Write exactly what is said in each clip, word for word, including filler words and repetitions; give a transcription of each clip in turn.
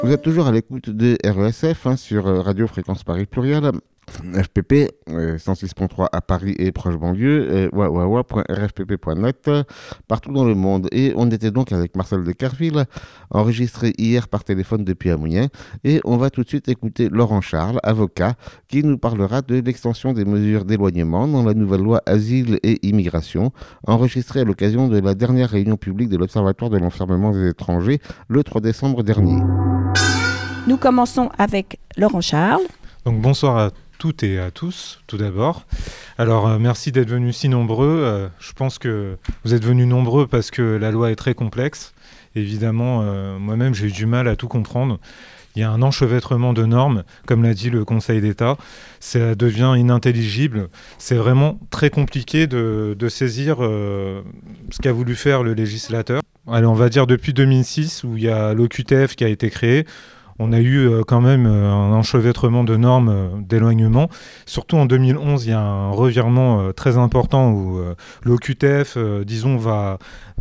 Vous êtes toujours à l'écoute de R E S F hein, sur euh, Radio Fréquence Paris Pluriel, F P P euh, cent six virgule trois à Paris et proche banlieue, euh, wawawa point r f p p point net, euh, partout dans le monde. Et on était donc avec Marcel de Carville, enregistré hier par téléphone depuis Amougnin. Et on va tout de suite écouter Laurent Charles, avocat, qui nous parlera de l'extension des mesures d'éloignement dans la nouvelle loi Asile et Immigration, enregistrée à l'occasion de la dernière réunion publique de l'Observatoire de l'enfermement des étrangers le trois décembre dernier. Nous commençons avec Laurent Charles. Donc bonsoir à toutes et à tous, tout d'abord. Alors euh, merci d'être venus si nombreux. Euh, je pense que vous êtes venus nombreux parce que la loi est très complexe. Évidemment, euh, moi-même j'ai eu du mal à tout comprendre. Il y a un enchevêtrement de normes, comme l'a dit le Conseil d'État. Ça devient inintelligible. C'est vraiment très compliqué de, de saisir euh, ce qu'a voulu faire le législateur. Allez, on va dire depuis deux mille six, où il y a l'O Q T F qui a été créé. On a eu euh, quand même euh, un enchevêtrement de normes euh, d'éloignement. Surtout en deux mille onze, il y a un revirement euh, très important où euh, l'O Q T F, euh, disons, va,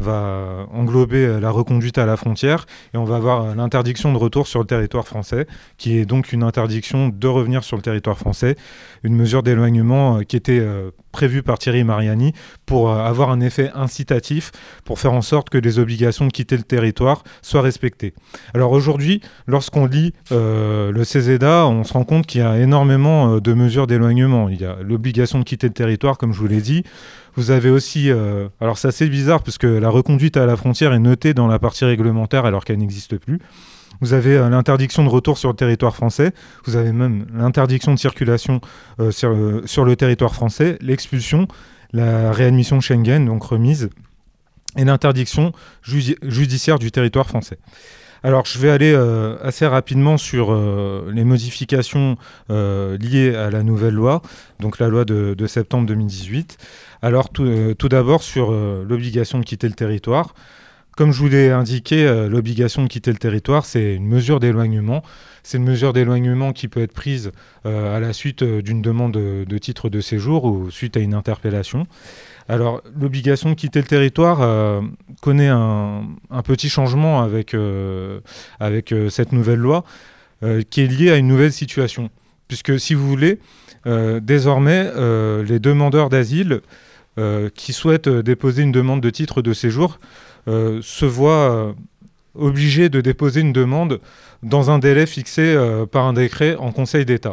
va englober euh, la reconduite à la frontière et on va avoir euh, l'interdiction de retour sur le territoire français, qui est donc une interdiction de revenir sur le territoire français, une mesure d'éloignement euh, qui était euh, prévue par Thierry Mariani pour euh, avoir un effet incitatif, pour faire en sorte que les obligations de quitter le territoire soient respectées. Alors aujourd'hui, lorsqu'on lit euh, le C E S E D A, on se rend compte qu'il y a énormément euh, de mesures d'éloignement. Il y a l'obligation de quitter le territoire, comme je vous l'ai dit. Vous avez aussi, euh, alors c'est assez bizarre parce que la reconduite à la frontière est notée dans la partie réglementaire alors qu'elle n'existe plus. Vous avez euh, l'interdiction de retour sur le territoire français. Vous avez même l'interdiction de circulation euh, sur, euh, sur le territoire français, l'expulsion, la réadmission Schengen, donc remise, et l'interdiction judi- judiciaire du territoire français. Alors, je vais aller euh, assez rapidement sur euh, les modifications euh, liées à la nouvelle loi, donc la loi de, de septembre deux mille dix-huit. Alors, tout, euh, tout d'abord sur euh, l'obligation de quitter le territoire. Comme je vous l'ai indiqué, euh, l'obligation de quitter le territoire, c'est une mesure d'éloignement. C'est une mesure d'éloignement qui peut être prise euh, à la suite euh, d'une demande de, de titre de séjour ou suite à une interpellation. Alors, l'obligation de quitter le territoire euh, connaît un, un petit changement avec, euh, avec euh, cette nouvelle loi euh, qui est liée à une nouvelle situation. Puisque, si vous voulez, euh, désormais, euh, les demandeurs d'asile euh, qui souhaitent déposer une demande de titre de séjour euh, se voient euh, obligés de déposer une demande dans un délai fixé euh, par un décret en Conseil d'État.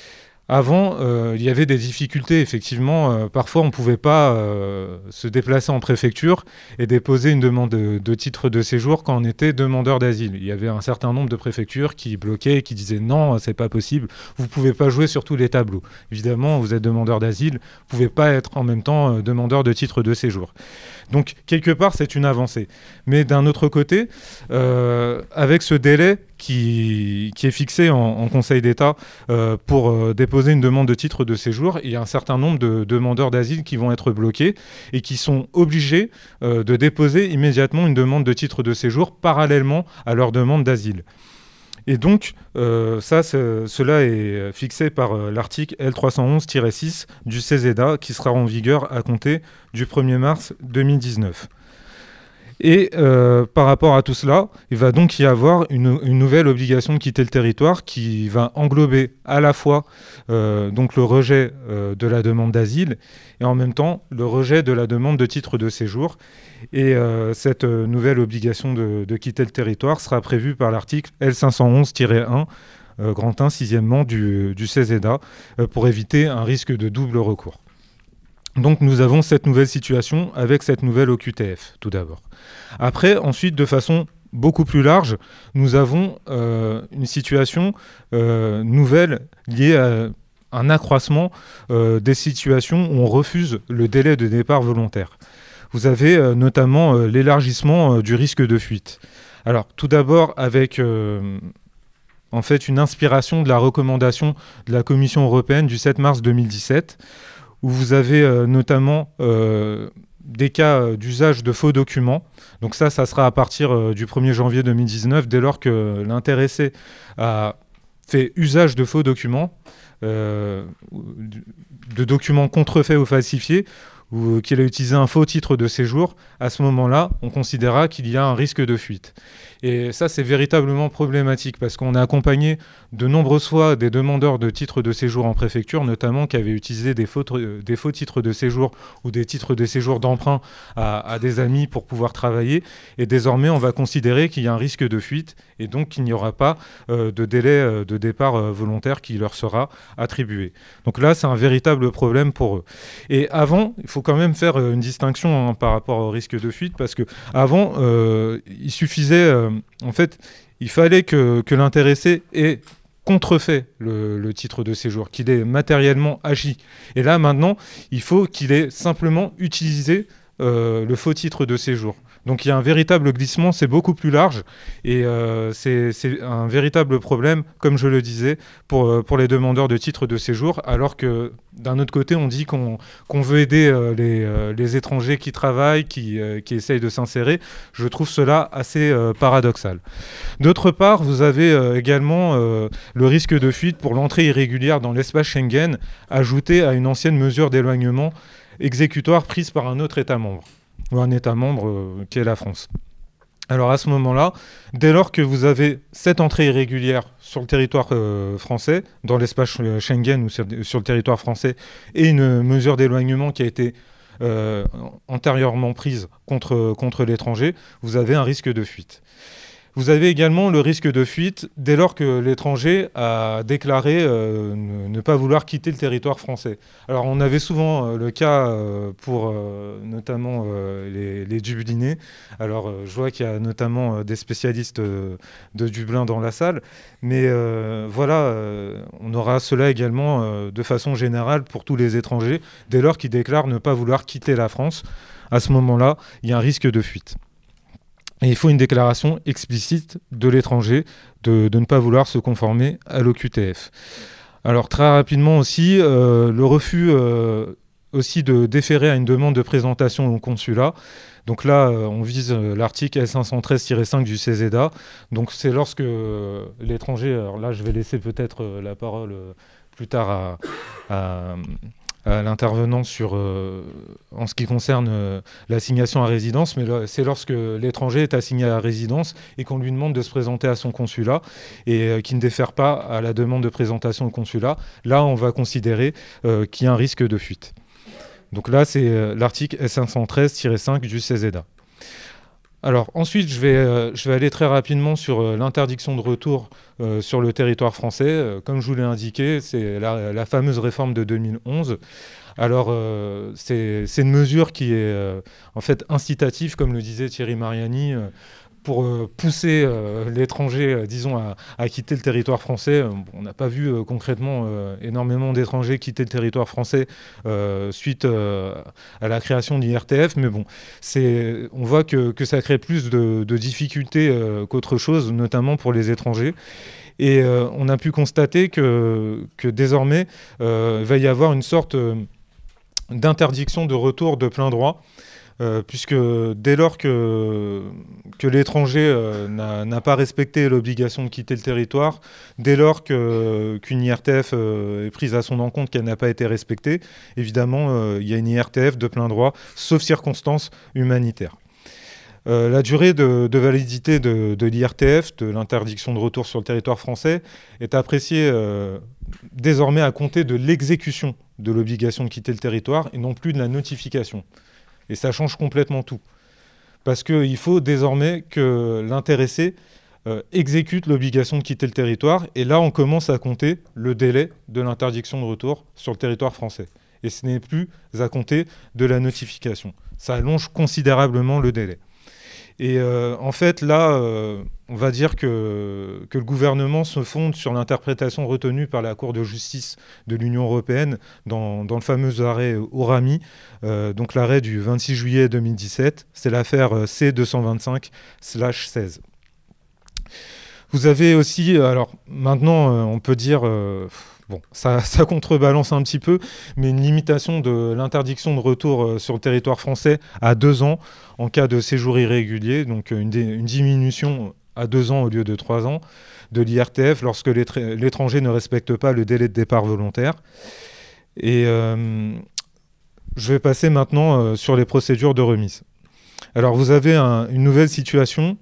Avant, euh, il y avait des difficultés, effectivement. Euh, parfois, on ne pouvait pas euh, se déplacer en préfecture et déposer une demande de, de titre de séjour quand on était demandeur d'asile. Il y avait un certain nombre de préfectures qui bloquaient, qui disaient non, c'est pas possible, vous ne pouvez pas jouer sur tous les tableaux. Évidemment, vous êtes demandeur d'asile, vous ne pouvez pas être en même temps euh, demandeur de titre de séjour. Donc, quelque part, c'est une avancée. Mais d'un autre côté, euh, avec ce délai qui, qui est fixé en, en Conseil d'État euh, pour euh, déposer une demande de titre de séjour, il y a un certain nombre de demandeurs d'asile qui vont être bloqués et qui sont obligés euh, de déposer immédiatement une demande de titre de séjour parallèlement à leur demande d'asile. Et donc, euh, ça, cela est fixé par euh, l'article L trois cent onze tiret six du C E S E D A qui sera en vigueur à compter du premier mars deux mille dix-neuf. Et euh, par rapport à tout cela, il va donc y avoir une, une nouvelle obligation de quitter le territoire qui va englober à la fois euh, donc le rejet euh, de la demande d'asile et en même temps le rejet de la demande de titre de séjour. Et euh, cette euh, nouvelle obligation de, de quitter le territoire sera prévue par l'article L cinq cent onze tiret un, euh, grand un, sixièmement du, du C E S E D A, euh, pour éviter un risque de double recours. Donc nous avons cette nouvelle situation avec cette nouvelle O Q T F, tout d'abord. Après, ensuite, de façon beaucoup plus large, nous avons euh, une situation euh, nouvelle liée à un accroissement euh, des situations où on refuse le délai de départ volontaire. Vous avez euh, notamment euh, l'élargissement euh, du risque de fuite. Alors, tout d'abord, avec euh, en fait une inspiration de la recommandation de la Commission européenne du sept mars deux mille dix-sept, où vous avez euh, notamment euh, des cas euh, d'usage de faux documents. Donc ça, ça sera à partir euh, du premier janvier deux mille dix-neuf, dès lors que l'intéressé a fait usage de faux documents, euh, de documents contrefaits ou falsifiés, ou qu'il a utilisé un faux titre de séjour, à ce moment-là, on considérera qu'il y a un risque de fuite. Et ça, c'est véritablement problématique parce qu'on a accompagné de nombreuses fois des demandeurs de titres de séjour en préfecture, notamment qui avaient utilisé des faux, des faux titres de séjour ou des titres de séjour d'emprunt à, à des amis pour pouvoir travailler. Et désormais, on va considérer qu'il y a un risque de fuite et donc qu'il n'y aura pas euh, de délai euh, de départ euh, volontaire qui leur sera attribué. Donc là, c'est un véritable problème pour eux. Et avant, il faut quand même faire une distinction hein, par rapport au risque de fuite parce qu'avant, euh, il suffisait... Euh, En fait, il fallait que, que l'intéressé ait contrefait le, le titre de séjour, qu'il ait matériellement agi. Et là, maintenant, il faut qu'il ait simplement utilisé euh, le faux titre de séjour. Donc il y a un véritable glissement, c'est beaucoup plus large et euh, c'est, c'est un véritable problème, comme je le disais, pour, pour les demandeurs de titres de séjour, alors que d'un autre côté, on dit qu'on, qu'on veut aider euh, les, euh, les étrangers qui travaillent, qui, euh, qui essayent de s'insérer. Je trouve cela assez euh, paradoxal. D'autre part, vous avez euh, également euh, le risque de fuite pour l'entrée irrégulière dans l'espace Schengen, ajouté à une ancienne mesure d'éloignement exécutoire prise par un autre État membre. Ou un État membre euh, qui est la France. Alors à ce moment-là, dès lors que vous avez cette entrée irrégulière sur le territoire euh, français, dans l'espace Schengen ou sur, sur le territoire français, et une mesure d'éloignement qui a été euh, antérieurement prise contre, contre l'étranger, vous avez un risque de fuite. Vous avez également le risque de fuite dès lors que l'étranger a déclaré euh, ne, ne pas vouloir quitter le territoire français. Alors on avait souvent euh, le cas euh, pour euh, notamment euh, les, les Dublinés. Alors euh, je vois qu'il y a notamment euh, des spécialistes euh, de Dublin dans la salle. Mais euh, voilà, euh, on aura cela également euh, de façon générale pour tous les étrangers. Dès lors qu'ils déclarent ne pas vouloir quitter la France, à ce moment-là, il y a un risque de fuite. Et il faut une déclaration explicite de l'étranger de, de ne pas vouloir se conformer à l'O Q T F. Alors très rapidement aussi, euh, le refus euh, aussi de déférer à une demande de présentation au consulat. Donc là, euh, on vise euh, l'article L cinq cent treize tiret cinq du C E S E D A. Donc c'est lorsque euh, l'étranger, alors là je vais laisser peut-être euh, la parole euh, plus tard à... à à l'intervenant sur, euh, en ce qui concerne euh, l'assignation à résidence, mais là, c'est lorsque l'étranger est assigné à résidence et qu'on lui demande de se présenter à son consulat et euh, qu'il ne défère pas à la demande de présentation au consulat. Là, on va considérer euh, qu'il y a un risque de fuite. Donc là, c'est euh, l'article L cinq cent treize tiret cinq du C E S E D A. Alors ensuite, je vais, euh, je vais aller très rapidement sur euh, l'interdiction de retour euh, sur le territoire français. Euh, comme je vous l'ai indiqué, c'est la, la fameuse réforme de deux mille onze. Alors euh, c'est, c'est une mesure qui est euh, en fait incitative, comme le disait Thierry Mariani, euh, pour euh, pousser euh, l'étranger, euh, disons, à, à quitter le territoire français. Euh, on n'a pas vu euh, concrètement euh, énormément d'étrangers quitter le territoire français euh, suite euh, à la création de l'I R T F, mais bon, c'est, on voit que, que ça crée plus de, de difficultés euh, qu'autre chose, notamment pour les étrangers. Et euh, on a pu constater que, que désormais, euh, il va y avoir une sorte euh, d'interdiction de retour de plein droit. Euh, puisque dès lors que, que l'étranger euh, n'a, n'a pas respecté l'obligation de quitter le territoire, dès lors que, qu'une I R T F euh, est prise à son encontre qu'elle n'a pas été respectée, évidemment, euh, il y a une I R T F de plein droit, sauf circonstances humanitaires. Euh, la durée de, de validité de, de l'I R T F, de l'interdiction de retour sur le territoire français, est appréciée euh, désormais à compter de l'exécution de l'obligation de quitter le territoire et non plus de la notification. Et ça change complètement tout. Parce qu'il faut désormais que l'intéressé euh, exécute l'obligation de quitter le territoire. Et là, on commence à compter le délai de l'interdiction de retour sur le territoire français. Et ce n'est plus à compter de la notification. Ça allonge considérablement le délai. Et euh, en fait, là, euh, on va dire que, que le gouvernement se fonde sur l'interprétation retenue par la Cour de justice de l'Union européenne dans, dans le fameux arrêt Orami, euh, donc l'arrêt du vingt-six juillet deux mille dix-sept. C'est l'affaire C deux cent vingt-cinq seize. Vous avez aussi, alors maintenant, euh, on peut dire... Euh, Bon, ça, ça contrebalance un petit peu, mais une limitation de l'interdiction de retour euh, sur le territoire français à deux ans en cas de séjour irrégulier, donc une, dé, une diminution à deux ans au lieu de trois ans de l'I R T F lorsque l'étranger ne respecte pas le délai de départ volontaire. Et euh, je vais passer maintenant euh, sur les procédures de remise. Alors, vous avez un, une nouvelle situation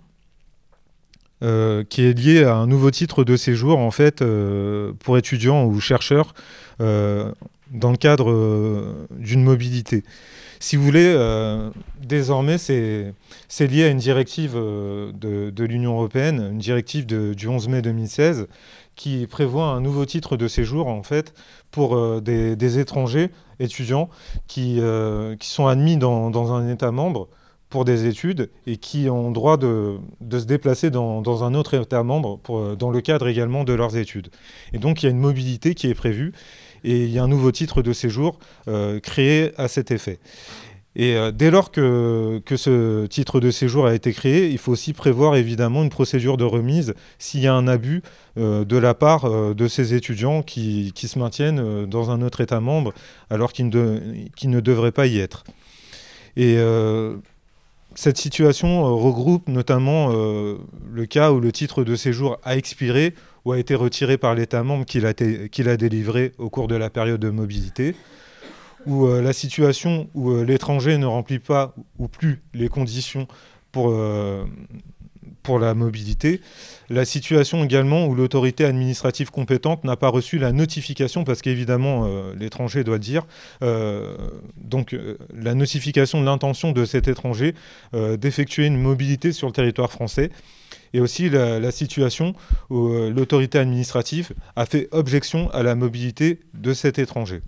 euh, qui est liée à un nouveau titre de séjour, en fait, euh, pour étudiants ou chercheurs euh, dans le cadre euh, d'une mobilité. Si vous voulez, euh, désormais, c'est, c'est lié à une directive euh, de, de l'Union européenne, une directive de, du onze mai deux mille seize, qui prévoit un nouveau titre de séjour, en fait, pour euh, des, des étrangers étudiants qui, euh, qui sont admis dans, dans un État membre pour des études et qui ont droit de, de se déplacer dans, dans un autre État membre pour, dans le cadre également de leurs études. Et donc, il y a une mobilité qui est prévue et il y a un nouveau titre de séjour euh, créé à cet effet. Et euh, dès lors que, que ce titre de séjour a été créé, il faut aussi prévoir évidemment une procédure de remise s'il y a un abus euh, de la part euh, de ces étudiants qui, qui se maintiennent euh, dans un autre État membre alors qu'ils ne, de, qu'ils ne devraient pas y être. Et euh, cette situation euh, regroupe notamment euh, le cas où le titre de séjour a expiré ou a été retiré par l'État membre qui l'a, t- qui l'a délivré au cours de la période de mobilité, ou euh, la situation où euh, l'étranger ne remplit pas ou plus les conditions pour, euh, pour la mobilité, la situation également où l'autorité administrative compétente n'a pas reçu la notification, parce qu'évidemment euh, l'étranger doit le dire, euh, donc euh, la notification de l'intention de cet étranger euh, d'effectuer une mobilité sur le territoire français, et aussi la, la situation où euh, l'autorité administrative a fait objection à la mobilité de cet étranger.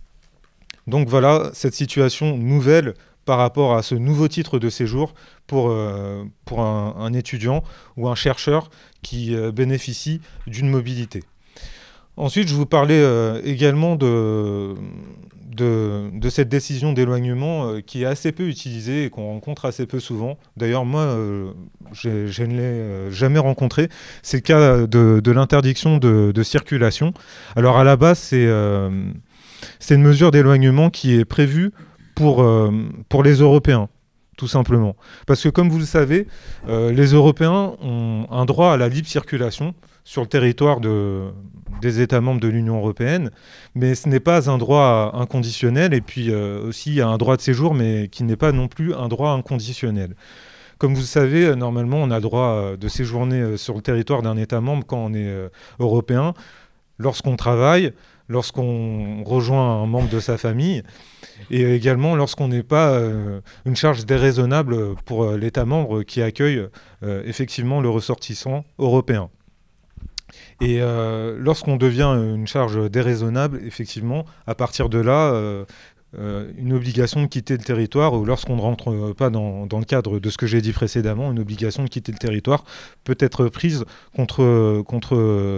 Donc voilà cette situation nouvelle par rapport à ce nouveau titre de séjour pour, euh, pour un, un étudiant ou un chercheur qui euh, bénéficie d'une mobilité. Ensuite, je vous parlais euh, également de, de, de cette décision d'éloignement euh, qui est assez peu utilisée et qu'on rencontre assez peu souvent. D'ailleurs, moi, euh, j'ai, je ne l'ai euh, jamais rencontré. C'est le cas de, de l'interdiction de, de circulation. Alors, à la base, c'est... Euh, C'est une mesure d'éloignement qui est prévue pour, euh, pour les Européens, tout simplement. Parce que comme vous le savez, euh, les Européens ont un droit à la libre circulation sur le territoire de, des États membres de l'Union européenne, mais ce n'est pas un droit inconditionnel, et puis euh, aussi il y a un droit de séjour, mais qui n'est pas non plus un droit inconditionnel. Comme vous le savez, normalement, on a le droit de séjourner sur le territoire d'un État membre quand on est euh, européen, lorsqu'on travaille, lorsqu'on rejoint un membre de sa famille, et également lorsqu'on n'est pas euh, une charge déraisonnable pour euh, l'État membre qui accueille euh, effectivement le ressortissant européen. Et euh, lorsqu'on devient une charge déraisonnable, effectivement, à partir de là, euh, euh, une obligation de quitter le territoire, ou lorsqu'on ne rentre pas dans, dans le cadre de ce que j'ai dit précédemment, une obligation de quitter le territoire peut être prise contre, contre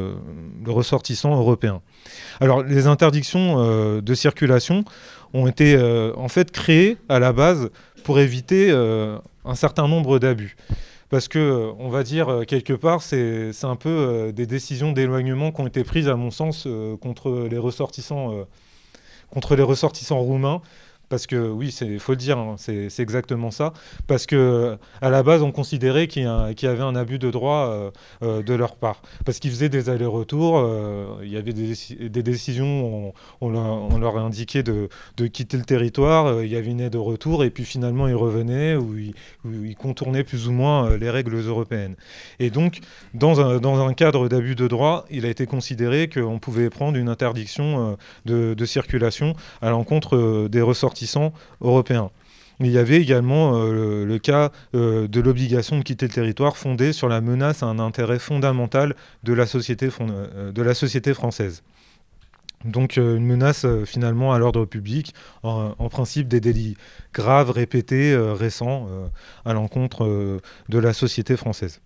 le ressortissant européen. Alors, les interdictions euh, de circulation ont été euh, en fait créées à la base pour éviter euh, un certain nombre d'abus. Parce que, on va dire, quelque part, c'est, c'est un peu euh, des décisions d'éloignement qui ont été prises, à mon sens, euh, contre les ressortissants euh, contre les ressortissants roumains, parce que, oui, il faut le dire, hein, c'est, c'est exactement ça, parce qu'à la base, on considérait qu'il y, a, qu'il y avait un abus de droit euh, euh, de leur part, parce qu'ils faisaient des allers-retours, euh, il y avait des, des décisions, on, on, leur, on leur a indiqué de, de quitter le territoire, euh, il y avait une aide de retour, et puis finalement, ils revenaient, ou ils, où ils contournaient plus ou moins euh, les règles européennes. Et donc, dans un, dans un cadre d'abus de droit, il a été considéré qu'on pouvait prendre une interdiction euh, de, de circulation à l'encontre euh, des ressortissants européens. Il y avait également euh, le, le cas euh, de l'obligation de quitter le territoire fondée sur la menace à un intérêt fondamental de la société, fond- euh, de la société française. Donc euh, une menace euh, finalement à l'ordre public, en, en principe des délits graves, répétés, euh, récents, euh, à l'encontre euh, de la société française.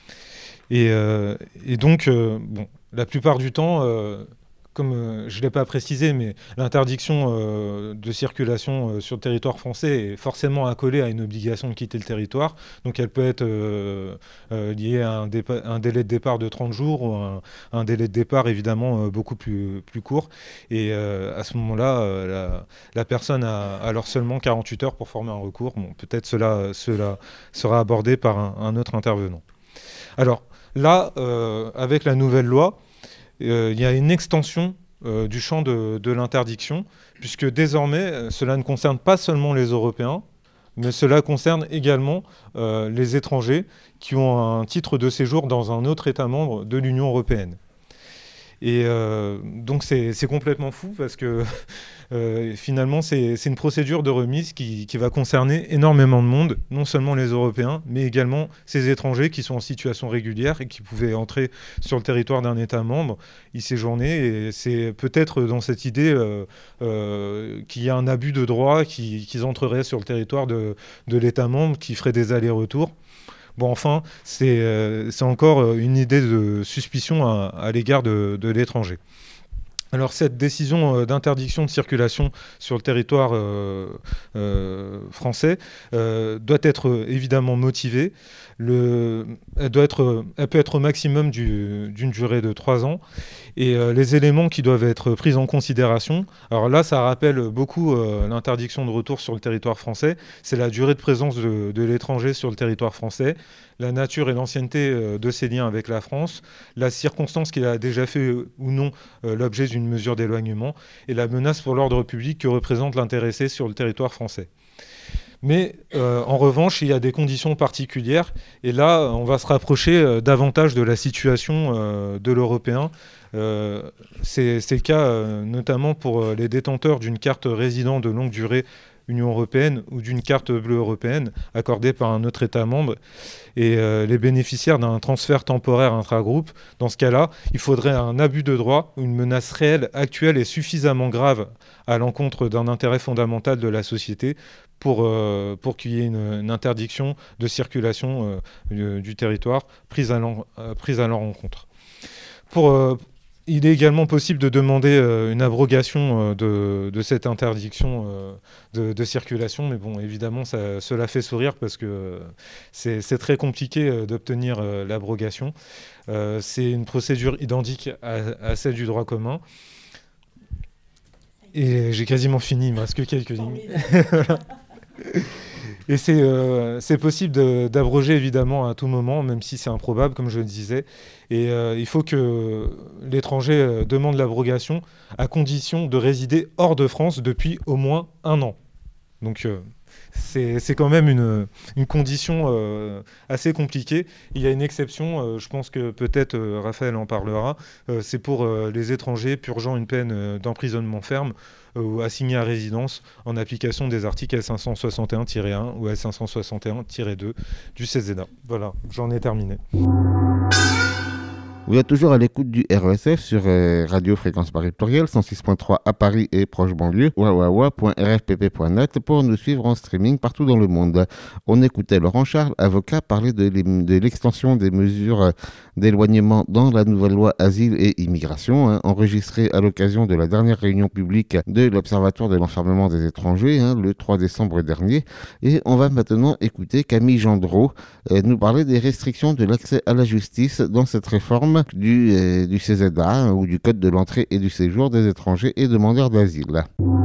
Et, euh, et donc, euh, bon, la plupart du temps... Euh, Comme euh, je ne l'ai pas précisé, mais l'interdiction euh, de circulation euh, sur le territoire français est forcément accolée à une obligation de quitter le territoire. Donc elle peut être euh, euh, liée à un, dépa- un délai de départ de trente jours ou un, un délai de départ évidemment euh, beaucoup plus, plus court. Et euh, à ce moment-là, euh, la, la personne a alors seulement quarante-huit heures pour former un recours. Bon, peut-être cela, cela sera abordé par un, un autre intervenant. Alors là, euh, avec la nouvelle loi, il euh, y a une extension euh, du champ de, de l'interdiction, puisque désormais, cela ne concerne pas seulement les Européens, mais cela concerne également euh, les étrangers qui ont un titre de séjour dans un autre État membre de l'Union européenne. Et euh, donc c'est, c'est complètement fou parce que euh, finalement c'est, c'est une procédure de remise qui, qui va concerner énormément de monde, non seulement les Européens, mais également ces étrangers qui sont en situation régulière et qui pouvaient entrer sur le territoire d'un État membre, y séjourner. Et c'est peut-être dans cette idée euh, euh, qu'il y a un abus de droit, qui, qu'ils entreraient sur le territoire de, de l'État membre, qui ferait des allers-retours. Bon, enfin, c'est, euh, c'est encore une idée de suspicion à, à l'égard de, de l'étranger. Alors, cette décision euh, d'interdiction de circulation sur le territoire euh, euh, français euh, doit être euh, évidemment motivée. Le, elle, doit être, elle peut être au maximum du, d'une durée de trois ans. Et euh, les éléments qui doivent être pris en considération, alors là, ça rappelle beaucoup euh, l'interdiction de retour sur le territoire français. C'est la durée de présence de, de l'étranger sur le territoire français, la nature et l'ancienneté euh, de ses liens avec la France, la circonstance qu'il a déjà fait euh, ou non euh, l'objet d'une mesure d'éloignement, et la menace pour l'ordre public que représente l'intéressé sur le territoire français. Mais euh, en revanche, il y a des conditions particulières. Et là, on va se rapprocher euh, davantage de la situation euh, de l'Européen. Euh, c'est, c'est le cas euh, notamment pour euh, les détenteurs d'une carte résident de longue durée Union européenne ou d'une carte bleue européenne accordée par un autre État membre et euh, les bénéficiaires d'un transfert temporaire intragroupe. Dans ce cas-là, il faudrait un abus de droit ou une menace réelle, actuelle et suffisamment grave à l'encontre d'un intérêt fondamental de la société pour, euh, pour qu'il y ait une, une interdiction de circulation euh, du, du territoire prise à, l'en, euh, prise à leur encontre. Pour... Euh, Il est également possible de demander euh, une abrogation euh, de, de cette interdiction euh, de, de circulation, mais bon, évidemment, ça, cela fait sourire parce que euh, c'est, c'est très compliqué euh, d'obtenir euh, l'abrogation. Euh, c'est une procédure identique à, à celle du droit commun. Et j'ai quasiment fini, il me reste que quelques lignes. Voilà. Et c'est, euh, c'est possible de, d'abroger évidemment à tout moment, même si c'est improbable, comme je le disais. Et euh, il faut que l'étranger euh, demande l'abrogation à condition de résider hors de France depuis au moins un an. Donc euh, c'est, c'est quand même une, une condition euh, assez compliquée. Il y a une exception, euh, je pense que peut-être euh, Raphaël en parlera, euh, c'est pour euh, les étrangers purgeant une peine euh, d'emprisonnement ferme ou assigné à résidence en application des articles L cinq cent soixante et un tiret un ou L cinq cent soixante et un tiret deux du C E S E D A. Voilà, j'en ai terminé. Vous êtes toujours à l'écoute du R E S F sur euh, Radio Fréquence Paris Pluriel, cent six point trois à Paris et proche banlieue, wawawa point r f p p point net pour nous suivre en streaming partout dans le monde. On écoutait Laurent Charles, avocat, parler de, de l'extension des mesures d'éloignement dans la nouvelle loi Asile et Immigration, hein, enregistrée à l'occasion de la dernière réunion publique de l'Observatoire de l'enfermement des étrangers, hein, le trois décembre dernier. Et on va maintenant écouter Camille Gendreau euh, nous parler des restrictions de l'accès à la justice dans cette réforme du, euh, du C E S E D A hein, ou du Code de l'entrée et du séjour des étrangers et demandeurs d'asile.